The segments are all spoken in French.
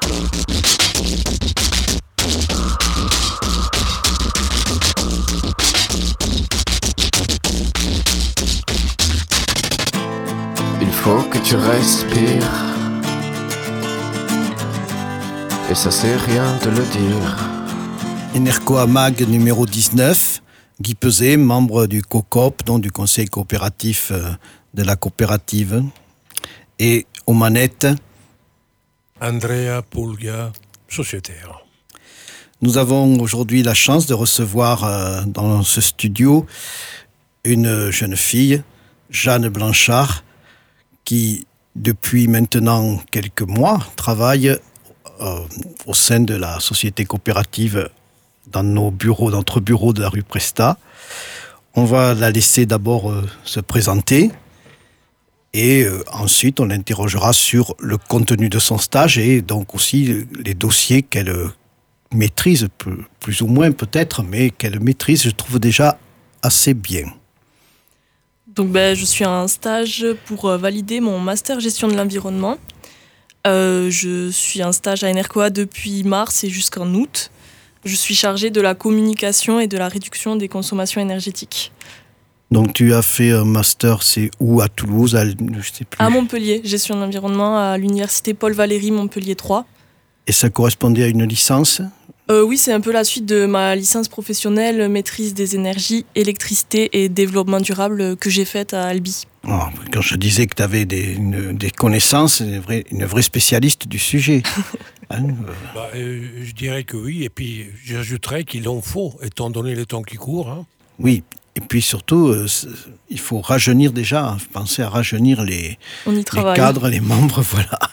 Il faut que tu respires. Et ça c'est rien de le dire. Enercoa Mag numéro 19, Guy Peset, membre du COCOP, donc du conseil coopératif de la coopérative. Et aux manettes, Andrea Pulga, sociétaire. Nous avons aujourd'hui la chance de recevoir dans ce studio une jeune fille, Jeanne Blanchard, qui depuis maintenant quelques mois travaille au sein de la société coopérative dans notre bureau de la rue Prestat. On va la laisser d'abord se présenter et ensuite on l'interrogera sur le contenu de son stage et donc aussi les dossiers qu'elle maîtrise, plus ou moins peut-être, mais qu'elle maîtrise, je trouve déjà assez bien. Donc je suis à un stage pour valider mon master gestion de l'environnement. Je suis en stage à Enercoa depuis mars et jusqu'en août. Je suis chargée de la communication et de la réduction des consommations énergétiques. Donc tu as fait un master, c'est où, à Toulouse, je sais plus. À Montpellier, gestion de l'environnement à l'université Paul Valéry Montpellier 3. Et ça correspondait à une licence ? Oui, c'est un peu la suite de ma licence professionnelle maîtrise des énergies, électricité et développement durable que j'ai faite à Albi. Oh, quand je disais que tu avais des connaissances, une vraie spécialiste du sujet. Je dirais que oui, et puis j'ajouterais qu'il en faut, étant donné le temps qui court. Hein. Oui, et puis surtout, il faut rajeunir déjà, penser à rajeunir les cadres, les membres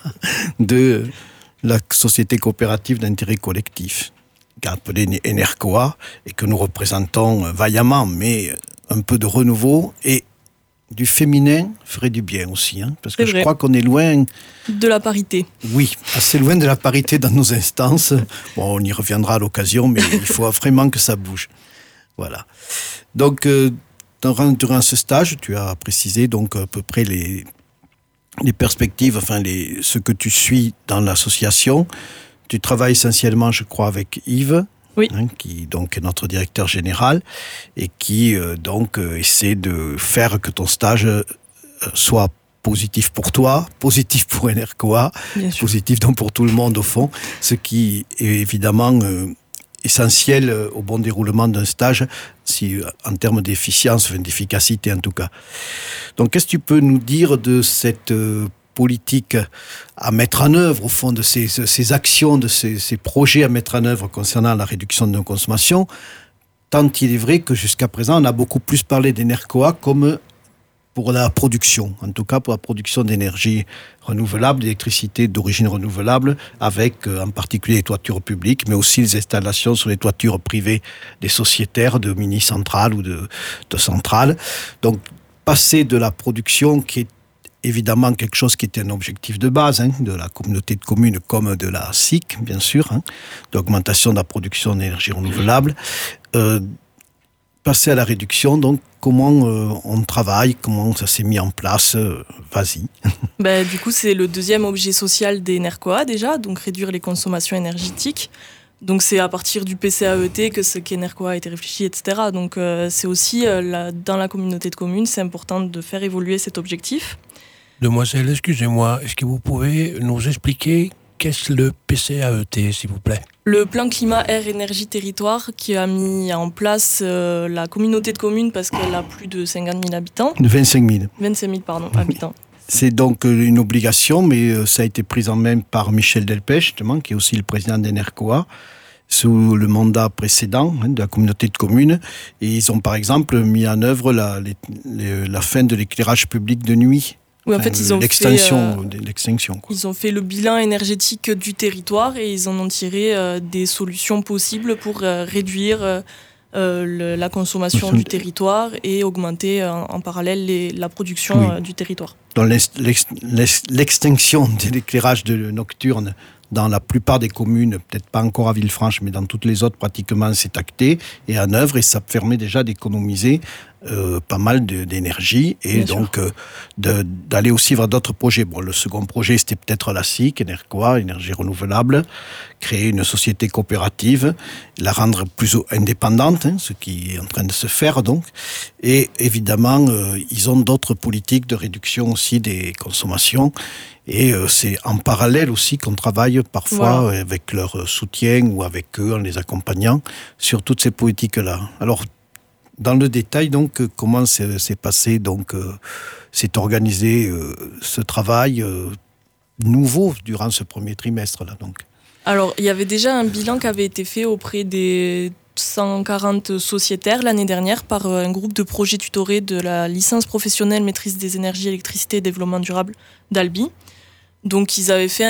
de la société coopérative d'intérêt collectif, appelée Enercoa, et que nous représentons vaillamment, mais un peu de renouveau et du féminin ferait du bien aussi, hein, parce que je crois qu'on est loin de la parité. Oui, assez loin de la parité dans nos instances. Bon, on y reviendra à l'occasion, mais il faut vraiment que ça bouge. Voilà. Donc, durant ce stage, tu as précisé donc à peu près les perspectives, ce que tu suis dans l'association. Tu travailles essentiellement, je crois, avec Yves. Oui. Qui donc est notre directeur général et qui essaie de faire que ton stage soit positif pour toi, positif pour Enercoa, positif donc pour tout le monde au fond, ce qui est évidemment essentiel au bon déroulement d'un stage, en termes d'efficience, d'efficacité en tout cas. Donc qu'est-ce que tu peux nous dire de cette politique à mettre en œuvre, au fond, de ces actions, de ces projets à mettre en œuvre concernant la réduction de nos consommations, tant il est vrai que jusqu'à présent, on a beaucoup plus parlé d'Enercoa comme pour la production, en tout cas pour la production d'énergie renouvelable, d'électricité d'origine renouvelable, avec en particulier les toitures publiques, mais aussi les installations sur les toitures privées des sociétaires de mini-centrales ou de centrales. Donc, passer de la production qui est évidemment quelque chose qui était un objectif de base de la communauté de communes comme de la SIC, bien sûr, d'augmentation de la production d'énergie renouvelable. Passer à la réduction, donc comment on travaille, comment ça s'est mis en place, vas-y. Du coup, c'est le deuxième objet social d'Enercoa déjà, donc réduire les consommations énergétiques. Donc c'est à partir du PCAET que ce qu'Enercoa a été réfléchi, etc. Donc c'est aussi, dans la communauté de communes, c'est important de faire évoluer cet objectif. Demoiselle, excusez-moi, est-ce que vous pouvez nous expliquer qu'est-ce le PCAET, s'il vous plaît ? Le plan climat, air, énergie, territoire qui a mis en place la communauté de communes parce qu'elle a plus de 50 000 habitants. De 25 000. 25 000, habitants. C'est donc une obligation, mais ça a été pris en main par Michel Delpech, justement, qui est aussi le président d'Enercoa, sous le mandat précédent de la communauté de communes. Et ils ont par exemple mis en œuvre la fin de l'éclairage public de nuit. Oui, en fait, ils ont l'extinction. Ils ont fait le bilan énergétique du territoire et ils en ont tiré des solutions possibles pour réduire la consommation du territoire et augmenter en parallèle la production du territoire. Dans l'extinction de l'éclairage nocturne Dans la plupart des communes, peut-être pas encore à Villefranche, mais dans toutes les autres, pratiquement, c'est acté et en œuvre, et ça permet déjà d'économiser pas mal d'énergie et Bien donc d'aller aussi vers d'autres projets. Bon, le second projet, c'était peut-être la SIC, Enercoa, énergie renouvelable, créer une société coopérative, la rendre plus indépendante, ce qui est en train de se faire donc. Et évidemment, ils ont d'autres politiques de réduction aussi des consommations. Et c'est en parallèle aussi qu'on travaille parfois avec leur soutien ou avec eux en les accompagnant sur toutes ces politiques-là. Alors, dans le détail, donc, comment s'est passé, donc, s'est organisé ce travail nouveau durant ce premier trimestre-là, donc. Alors, il y avait déjà un bilan qui avait été fait auprès des 140 sociétaires l'année dernière par un groupe de projets tutorés de la licence professionnelle maîtrise des énergies, électricité et développement durable d'Albi. Donc, ils avaient fait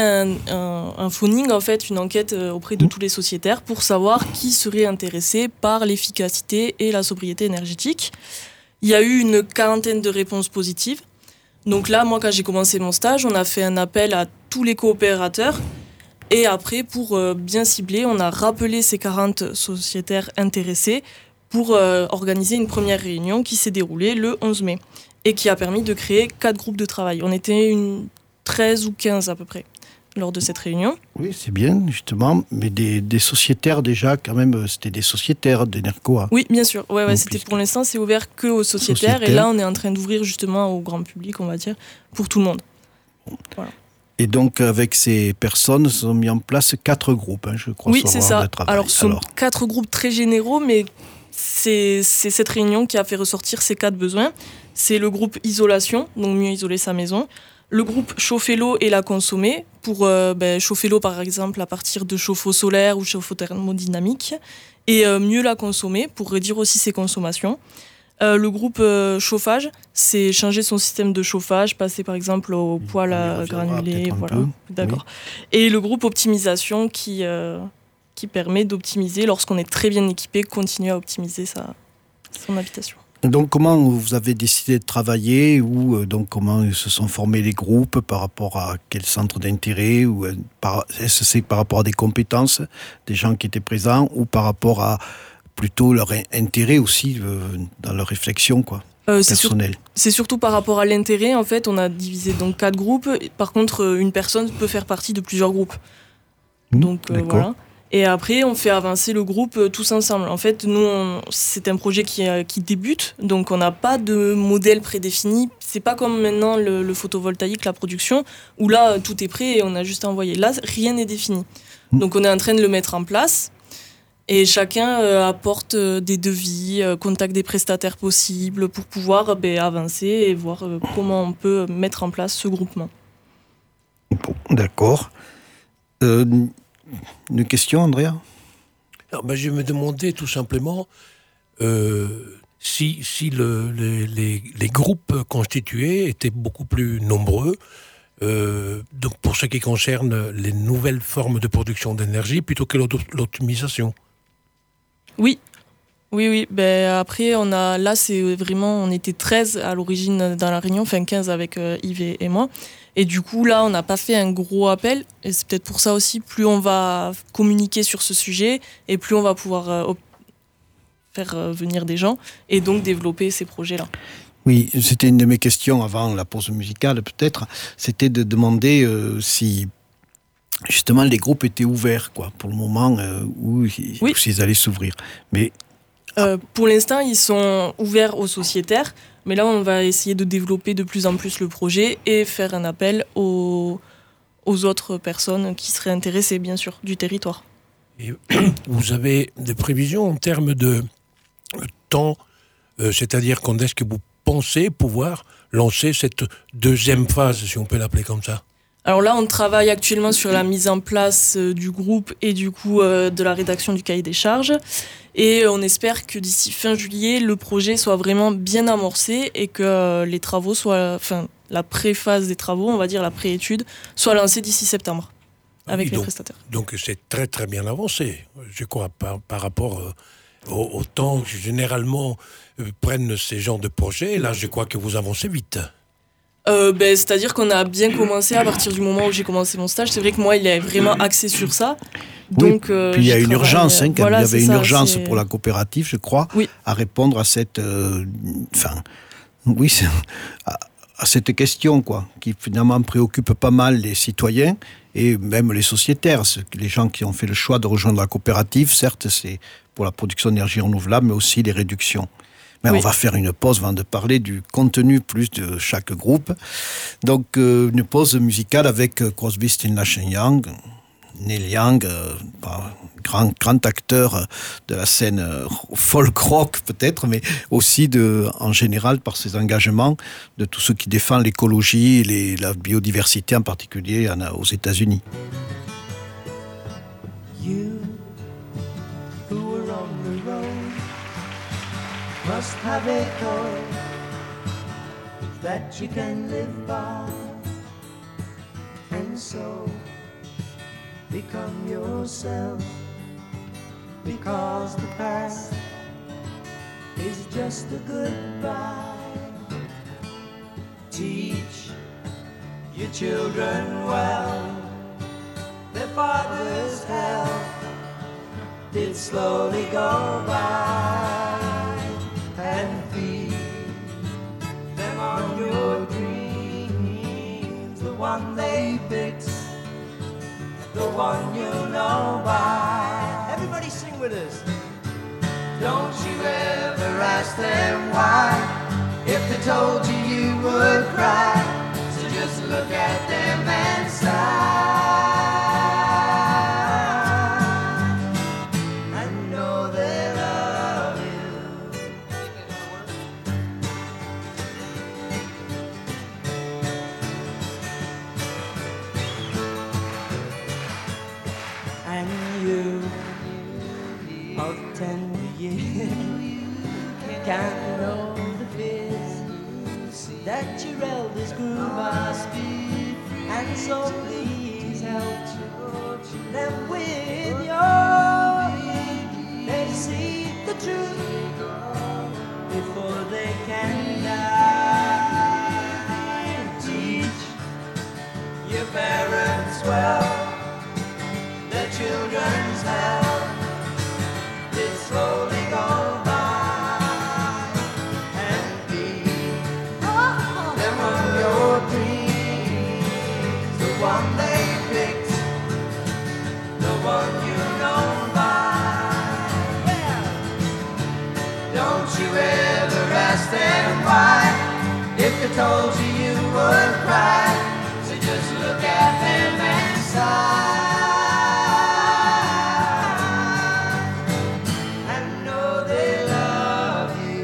un phoning, en fait, une enquête auprès de tous les sociétaires pour savoir qui serait intéressé par l'efficacité et la sobriété énergétique. Il y a eu une quarantaine de réponses positives. Donc là, moi, quand j'ai commencé mon stage, on a fait un appel à tous les coopérateurs. Et après, pour bien cibler, on a rappelé ces 40 sociétaires intéressés pour organiser une première réunion qui s'est déroulée le 11 mai et qui a permis de créer 4 groupes de travail. On était 13 ou 15 à peu près lors de cette réunion. Oui, c'est bien, justement, mais des sociétaires déjà, quand même, c'était des sociétaires d'Enercoa. Oui, bien sûr. Ouais, c'était pour l'instant, c'est ouvert que aux sociétaires. Et là, on est en train d'ouvrir justement au grand public, on va dire, pour tout le monde. Voilà. Et donc, avec ces personnes, ils ont mis en place 4 groupes, je crois. Oui, c'est ça. Alors, ce sont 4 groupes très généraux, mais c'est cette réunion qui a fait ressortir ces 4 besoins. C'est le groupe isolation, donc mieux isoler sa maison. Le groupe chauffer l'eau et la consommer, pour chauffer l'eau par exemple à partir de chauffe-eau solaire ou chauffe-eau thermodynamique, et mieux la consommer pour réduire aussi ses consommations. Le groupe chauffage, c'est changer son système de chauffage, passer par exemple au poêle à granulés. Voilà. D'accord. Oui. Et le groupe optimisation qui permet d'optimiser, lorsqu'on est très bien équipé, continuer à optimiser son habitation. Donc, comment vous avez décidé de travailler ou donc comment se sont formés les groupes par rapport à quel centre d'intérêt ou est-ce que c'est par rapport à des compétences des gens qui étaient présents ou par rapport à plutôt leur intérêt aussi dans leur réflexion personnelle. C'est surtout par rapport à l'intérêt. En fait, on a divisé donc 4 groupes. Par contre, une personne peut faire partie de plusieurs groupes. Donc voilà. Et après, on fait avancer le groupe tous ensemble. En fait, nous, c'est un projet qui débute, donc on n'a pas de modèle prédéfini. C'est pas comme maintenant le photovoltaïque, la production, où là, tout est prêt et on a juste à envoyer. Là, rien n'est défini. Donc on est en train de le mettre en place. Et chacun apporte des devis, contacte des prestataires possibles pour pouvoir avancer et voir comment on peut mettre en place ce groupement. Bon, d'accord. Une question, Andrea ? Alors, je me demandais tout simplement si les groupes constitués étaient beaucoup plus nombreux, donc pour ce qui concerne les nouvelles formes de production d'énergie plutôt que l'optimisation. Oui. Après, on était 13 à l'origine dans la réunion, enfin 15 avec Yves et moi. Et du coup, là, on n'a pas fait un gros appel. Et c'est peut-être pour ça aussi, plus on va communiquer sur ce sujet et plus on va pouvoir faire venir des gens et donc développer ces projets-là. Oui, c'était une de mes questions avant la pause musicale, peut-être. C'était de demander si, justement, les groupes étaient ouverts, pour le moment, où s'ils allaient s'ouvrir. Mais pour l'instant, ils sont ouverts aux sociétaires. Mais là, on va essayer de développer de plus en plus le projet et faire un appel aux autres personnes qui seraient intéressées, bien sûr, du territoire. Et vous avez des prévisions en termes de temps, c'est-à-dire quand est-ce que vous pensez pouvoir lancer cette deuxième phase, si on peut l'appeler comme ça ? Alors là, on travaille actuellement sur la mise en place du groupe et du coup de la rédaction du cahier des charges. Et on espère que d'ici fin juillet, le projet soit vraiment bien amorcé et que les travaux la pré-phase des travaux, on va dire la pré-étude, soit lancée d'ici septembre avec les prestataires. Donc c'est très très bien avancé, je crois, par rapport au temps que généralement prennent ces genres de projets. Là, je crois que vous avancez vite. C'est-à-dire qu'on a bien commencé à partir du moment où j'ai commencé mon stage. C'est vrai que moi, il est vraiment axé sur ça. Donc, puis il y a une urgence, il y avait une urgence pour la coopérative, je crois, à répondre à cette, à cette question, quoi, qui finalement préoccupe pas mal les citoyens et même les sociétaires. Les gens qui ont fait le choix de rejoindre la coopérative, certes, c'est pour la production d'énergie renouvelable, mais aussi les réductions. Mais on va faire une pause avant de parler du contenu plus de chaque groupe. Donc, une pause musicale avec Crosby, Stills, Nash & Young, Neil Young, grand acteur de la scène folk rock peut-être, mais aussi en général par ses engagements de tout ce qui défend l'écologie et la biodiversité en particulier aux États-Unis. You who were on the road must have a code that you can live by, and so become yourself, because the past is just a goodbye. Teach your children well, their father's health did slowly go by, and feed them on your dreams, the one they picked, the one you know by. Everybody sing with us. Don't you ever ask them why, if they told you you would cry, so just look at them and sigh. Can't know the fears that your elders grew by, and so please help them with your ear. They see the truth before they can die. Teach your parents well, their children's health did slowly go by. One they picked, the one you know by. Yeah. Don't you ever ask them why, if they told you you would cry, so just look at them and sigh. And know they love you.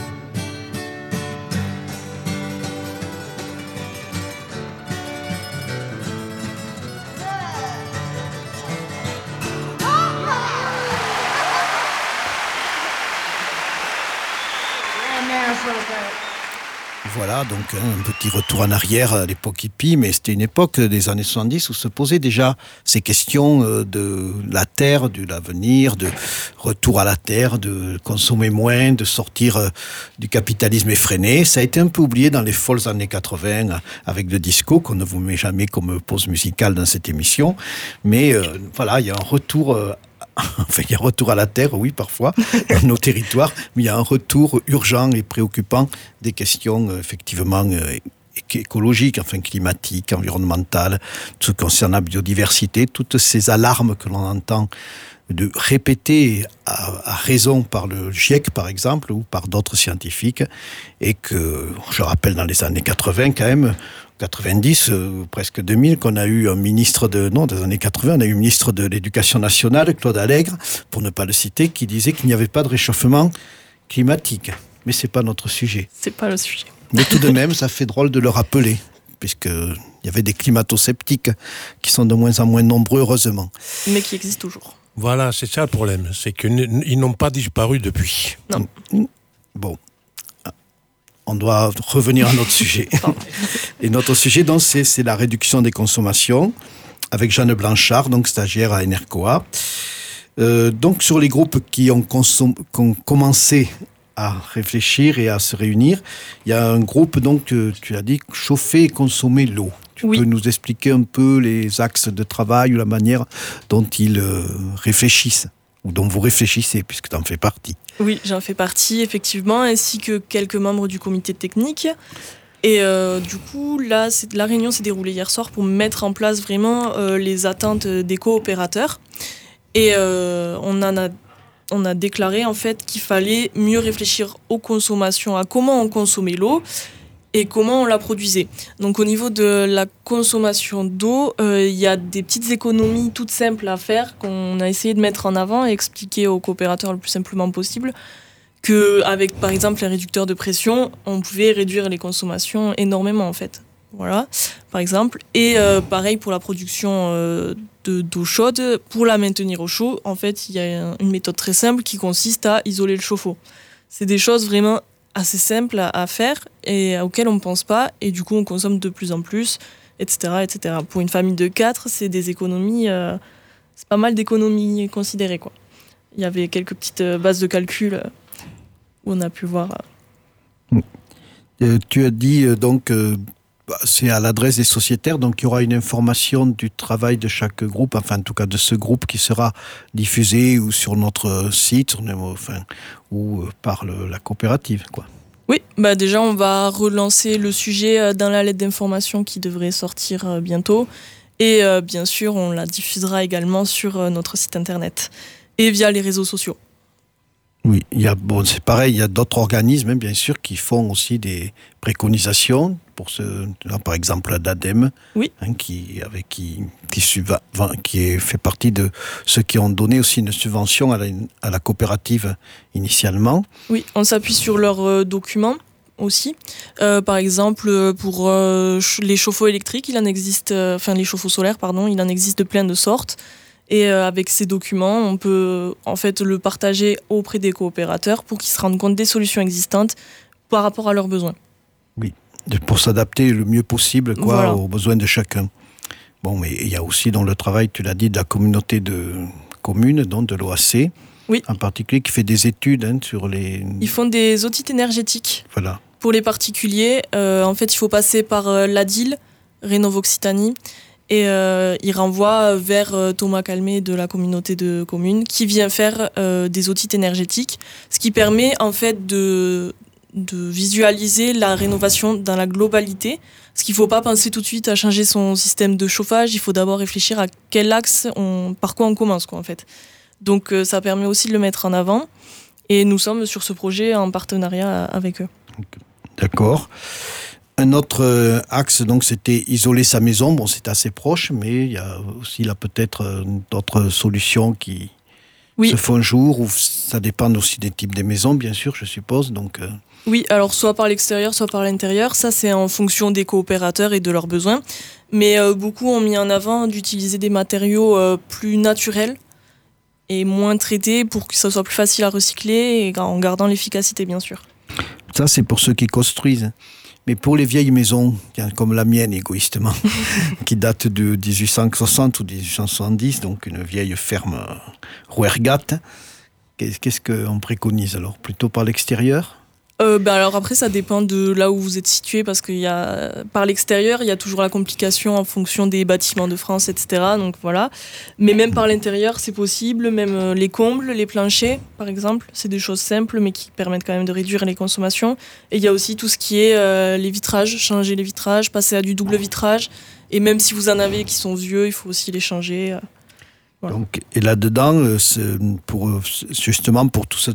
Voilà, donc un petit retour en arrière à l'époque hippie, mais c'était une époque des années 70 où se posaient déjà ces questions de la terre, de l'avenir, de retour à la terre, de consommer moins, de sortir du capitalisme effréné. Ça a été un peu oublié dans les folles années 80 avec le disco, qu'on ne vous met jamais comme pause musicale dans cette émission. Mais voilà, il y a un retour... Enfin, il y a un retour à la terre, oui, parfois, dans nos territoires, mais il y a un retour urgent et préoccupant des questions, effectivement, écologiques, enfin climatiques, environnementales, tout ce qui concerne la biodiversité, toutes ces alarmes que l'on entend de répéter à raison par le GIEC, par exemple, ou par d'autres scientifiques, et que, je rappelle, dans les années 80, quand même, 90, presque 2000, qu'on a eu un ministre des années 80, on a eu un ministre de l'Éducation nationale, Claude Allègre, pour ne pas le citer, qui disait qu'il n'y avait pas de réchauffement climatique. Mais c'est pas notre sujet. C'est pas le sujet. Mais tout de même, ça fait drôle de le rappeler, puisqu'il y avait des climato-sceptiques qui sont de moins en moins nombreux, heureusement. Mais qui existent toujours. Voilà, c'est ça le problème, c'est qu'ils n'ont pas disparu depuis. Non. Bon. On doit revenir à notre sujet. Et notre sujet, donc, c'est la réduction des consommations, avec Jeanne Blanchard, donc stagiaire à Enercoa. Donc, sur les groupes qui ont commencé à réfléchir et à se réunir. Il y a un groupe, donc, tu as dit, chauffer et consommer l'eau. Tu peux nous expliquer un peu les axes de travail ou la manière dont ils réfléchissent, ou dont vous réfléchissez, puisque tu en fais partie. Oui, j'en fais partie, effectivement, ainsi que quelques membres du comité technique. Et du coup, là, la réunion s'est déroulée hier soir pour mettre en place vraiment les attentes des coopérateurs. Et on a déclaré en fait qu'il fallait mieux réfléchir aux consommations, à comment on consommait l'eau et comment on la produisait. Donc au niveau de la consommation d'eau, il y a des petites économies toutes simples à faire qu'on a essayé de mettre en avant et expliquer aux coopérateurs le plus simplement possible. Qu'avec par exemple les réducteurs de pression, on pouvait réduire les consommations énormément en fait. Voilà, par exemple. Et pareil pour la production d'eau chaude, pour la maintenir au chaud, en fait, il y a une méthode très simple qui consiste à isoler le chauffe-eau. C'est des choses vraiment assez simples à faire et auxquelles on ne pense pas, et du coup on consomme de plus en plus, etc. etc. Pour une famille de 4, c'est des économies, c'est pas mal d'économies considérées, quoi. Il y avait quelques petites bases de calcul où on a pu voir. Tu as dit donc c'est à l'adresse des sociétaires, donc il y aura une information du travail de chaque groupe, enfin en tout cas de ce groupe qui sera diffusé ou sur notre site, ou par la coopérative, quoi. Oui, bah déjà on va relancer le sujet dans la lettre d'information qui devrait sortir bientôt, et bien sûr on la diffusera également sur notre site internet et via les réseaux sociaux. Oui, c'est pareil, il y a d'autres organismes, bien sûr, qui font aussi des préconisations, par exemple l'ADEME, oui. Qui fait partie de ceux qui ont donné aussi une subvention à la coopérative initialement. Oui, on s'appuie sur leurs documents aussi. Par exemple, pour les chauffe-eau électriques, les chauffe-eau solaires, pardon, il en existe de plein de sortes. Et avec ces documents, on peut en fait le partager auprès des coopérateurs pour qu'ils se rendent compte des solutions existantes par rapport à leurs besoins. Oui, pour s'adapter le mieux possible voilà. aux besoins de chacun. Bon, mais il y a aussi dans le travail, tu l'as dit, de la communauté de communes, donc de l'OAC, oui. En particulier, qui fait des études sur les... Ils font des audits énergétiques. Voilà. Pour les particuliers, en fait, il faut passer par l'ADIL, Rénov' Occitanie, et il renvoie vers Thomas Calmet de la communauté de communes qui vient faire des audits énergétiques, ce qui permet en fait de visualiser la rénovation dans la globalité, parce qu'il ne faut pas penser tout de suite à changer son système de chauffage, il faut d'abord réfléchir à quel axe, par quoi on commence, quoi, en fait. Donc ça permet aussi de le mettre en avant, et nous sommes sur ce projet en partenariat avec eux. D'accord. Un autre axe, donc, c'était isoler sa maison. Bon, c'est assez proche, mais il y a aussi là peut-être d'autres solutions qui se font jour, ou ça dépend aussi des types de maisons, bien sûr, je suppose. Donc, oui, alors soit par l'extérieur, soit par l'intérieur. Ça, c'est en fonction des coopérateurs et de leurs besoins. Mais beaucoup ont mis en avant d'utiliser des matériaux plus naturels et moins traités pour que ça soit plus facile à recycler et en gardant l'efficacité, bien sûr. Ça, c'est pour ceux qui construisent. Mais pour les vieilles maisons, comme la mienne égoïstement, qui date de 1860 ou 1870, donc une vieille ferme Rouergat, qu'est-ce qu'on préconise alors ? Plutôt par l'extérieur ? Alors après, ça dépend de là où vous êtes situé, parce qu'il y a, par l'extérieur, il y a toujours la complication en fonction des bâtiments de France, etc. Donc voilà. Mais même par l'intérieur, c'est possible. Même les combles, les planchers, par exemple, c'est des choses simples, mais qui permettent quand même de réduire les consommations. Et il y a aussi tout ce qui est les vitrages, changer les vitrages, passer à du double vitrage. Et même si vous en avez qui sont vieux, il faut aussi les changer. Voilà. Donc, et là-dedans, justement pour toute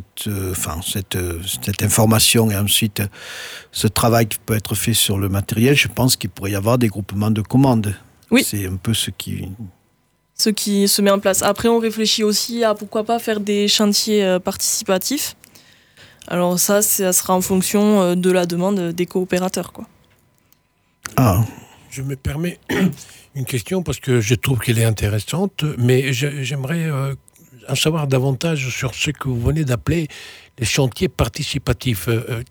cette information et ensuite ce travail qui peut être fait sur le matériel, je pense qu'il pourrait y avoir des groupements de commandes. Oui. C'est un peu ce qui se met en place. Après, on réfléchit aussi à pourquoi pas faire des chantiers participatifs. Alors ça sera en fonction de la demande des coopérateurs, quoi. Ah. Je me permets une question parce que je trouve qu'elle est intéressante, mais j'aimerais en savoir davantage sur ce que vous venez d'appeler les chantiers participatifs.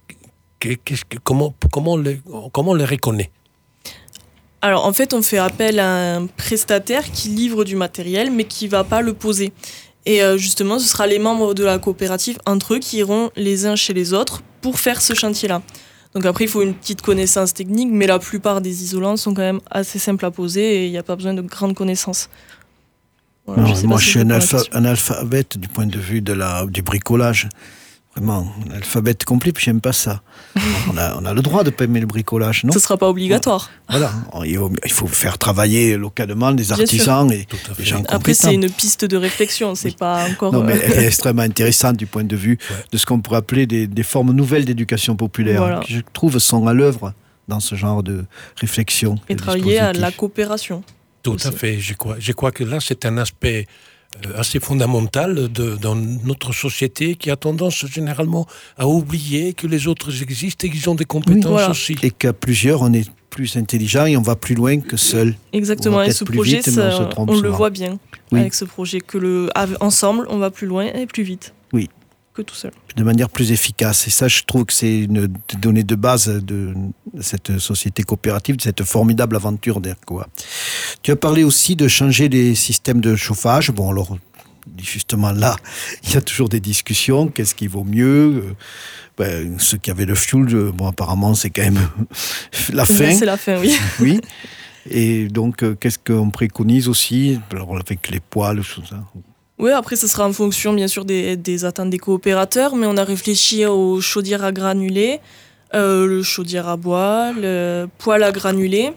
Comment on les reconnaît ? Alors en fait, on fait appel à un prestataire qui livre du matériel mais qui ne va pas le poser. Et justement, ce sera les membres de la coopérative entre eux qui iront les uns chez les autres pour faire ce chantier-là. Donc après, il faut une petite connaissance technique, mais la plupart des isolants sont quand même assez simples à poser et il n'y a pas besoin de grandes connaissances. Voilà, Non, moi, je suis un question. analphabète du point de vue du bricolage. Vraiment, un alphabète complet, puis j'aime pas ça. On a le droit de pas aimer le bricolage, non? Ce ne sera pas obligatoire. Voilà, il faut faire travailler localement des artisans et Tout à fait. des gens Après, compétents. c'est une piste de réflexion, c'est pas encore... Non, mais elle est extrêmement intéressante du point de vue de ce qu'on pourrait appeler des formes nouvelles d'éducation populaire, Voilà. qui je trouve sont à l'œuvre dans ce genre de réflexion. et de travailler à la dispositif. coopération. Tout aussi. à fait. Je crois que là, c'est un aspect assez fondamental dans notre société qui a tendance généralement à oublier que les autres existent et qu'ils ont des compétences voilà. aussi. Et qu'à plusieurs, on est plus intelligent et on va plus loin que seul. Exactement, On va et peut-être ce plus projet, vite, mais on se trompe on le souvent. voit bien Oui. avec ce projet, que ensemble, on va plus loin et plus vite Oui. que tout seul. De manière plus efficace. Et ça, je trouve que c'est une donnée de base de cette société coopérative, de cette formidable aventure d'Ercoa. Tu as parlé aussi de changer les systèmes de chauffage. Bon, alors, justement là, il y a toujours des discussions. Qu'est-ce qui vaut mieux? Ceux qui avaient le fioul, bon, apparemment, c'est quand même la fin. Là, c'est la fin, oui. Oui. Et donc, qu'est-ce qu'on préconise aussi? Alors, avec les poêles, tout ça. Oui, après, ce sera en fonction, bien sûr, des attentes des coopérateurs, mais on a réfléchi aux chaudières à granulés, le chaudière à bois, le poêle à granulés,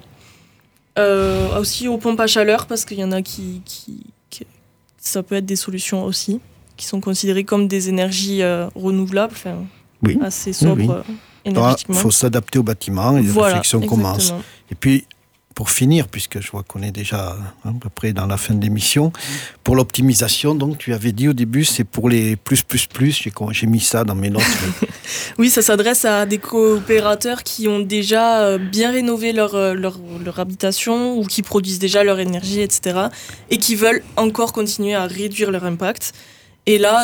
aussi aux pompes à chaleur, parce qu'il y en a qui ça peut être des solutions aussi, qui sont considérées comme des énergies renouvelables, enfin, Oui. assez sobres Il énergétiquement. faut s'adapter au bâtiment et les Voilà, réflexions commencent. exactement. Et puis, pour finir, puisque je vois qu'on est déjà à peu près dans la fin de l'émission, pour l'optimisation, donc tu avais dit au début, c'est pour les plus, j'ai mis ça dans mes notes. Oui, ça s'adresse à des coopérateurs qui ont déjà bien rénové leur habitation ou qui produisent déjà leur énergie, etc. et qui veulent encore continuer à réduire leur impact. Et là,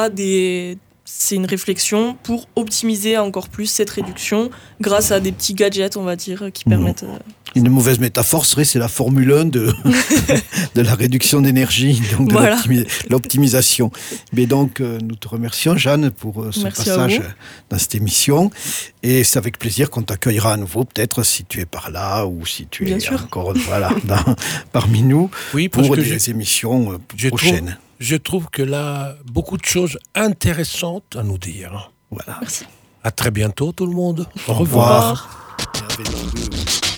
c'est une réflexion pour optimiser encore plus cette réduction grâce à des petits gadgets, on va dire, qui permettent... Une mauvaise métaphore serait, c'est la Formule 1 de la réduction d'énergie, donc de Voilà. l'optimisation. Mais donc, nous te remercions, Jeanne, pour ce Merci à passage vous. dans cette émission. Et c'est avec plaisir qu'on t'accueillera à nouveau, peut-être si tu es par là ou si tu Bien es sûr. encore parmi nous Oui, parce pour que des émissions je prochaines. Je trouve que là, beaucoup de choses intéressantes à nous dire. Voilà. Merci. À très bientôt tout le monde. Au Au revoir. revoir.